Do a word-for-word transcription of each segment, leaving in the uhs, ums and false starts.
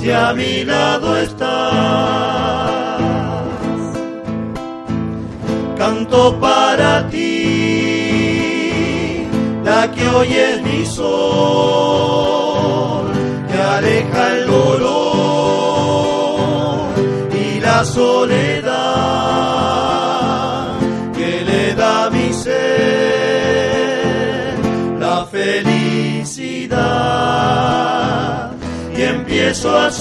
si a mi lado estás. Canto para ti, la que hoy es mi sol, que aleja el dolor y la soledad, que le da a mi ser la felicidad. Y empiezo a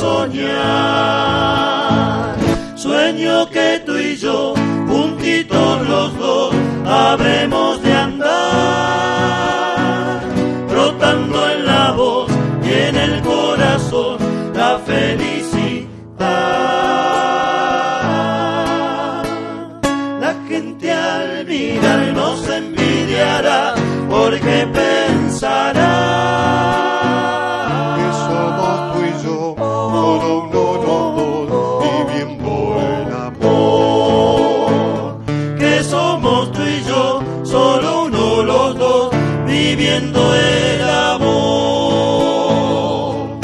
soñar, sueño que tú y yo, juntitos los dos, habremos de andar, brotando en la voz y en el corazón la felicidad. La gente al mirar nos envidiará, porque pensará viviendo el amor.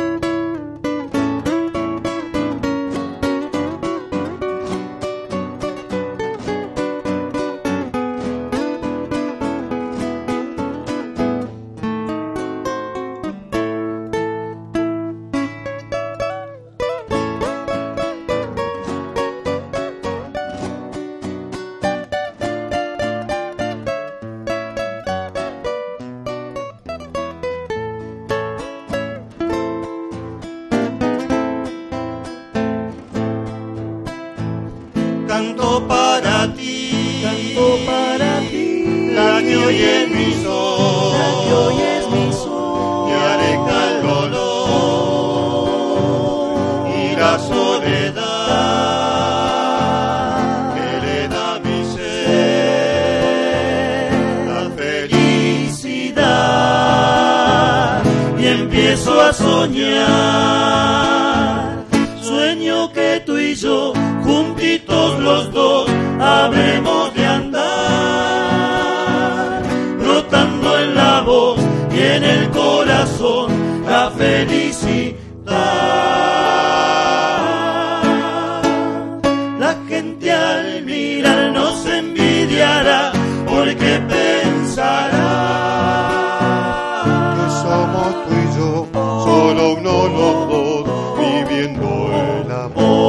Canto para ti, canto para ti, la que hoy es mi sol, la que hoy es mi sol, que aleja el dolor y la soledad, que le da a mi ser la felicidad. Y empiezo a soñar, sueño que tú y yo, juntitos los dos, habremos de andar, brotando en la voz y en el corazón la felicidad. La gente al mirar nos envidiará, porque pensará que somos tú y yo, solo uno los dos, viviendo el amor.